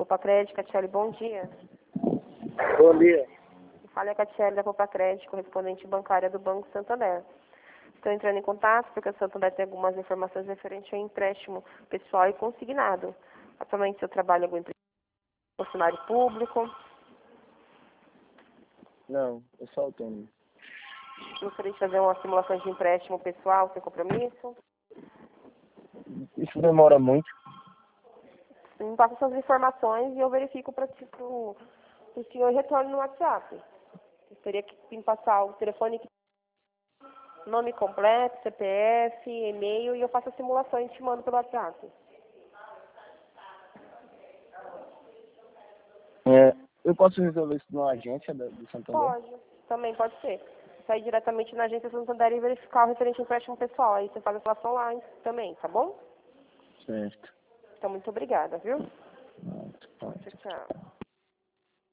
Popacred, Catiele, bom dia. Bom dia. Fala a Catiele da Popacred, correspondente bancária do Banco Santander. Estou entrando em contato porque o Santander tem algumas informações referentes ao empréstimo pessoal e consignado. Atualmente, seu trabalho é algum funcionário público? Não, eu sou autônomo. Gostaria de fazer uma simulação de empréstimo pessoal sem compromisso? Isso demora muito. Me passa suas informações e eu verifico para o senhor e retorno no WhatsApp. Eu teria que me passar o telefone, nome completo, CPF, e-mail, e eu faço a simulação e te mando pelo WhatsApp. Eu posso resolver isso numa agência do Santander? Pode, também pode ser. Sair diretamente na agência Santander e verificar o referente ao empréstimo pessoal. Aí você faz a simulação lá também, tá bom? Certo. Então, muito obrigada, viu? Pronto. Tchau, tchau.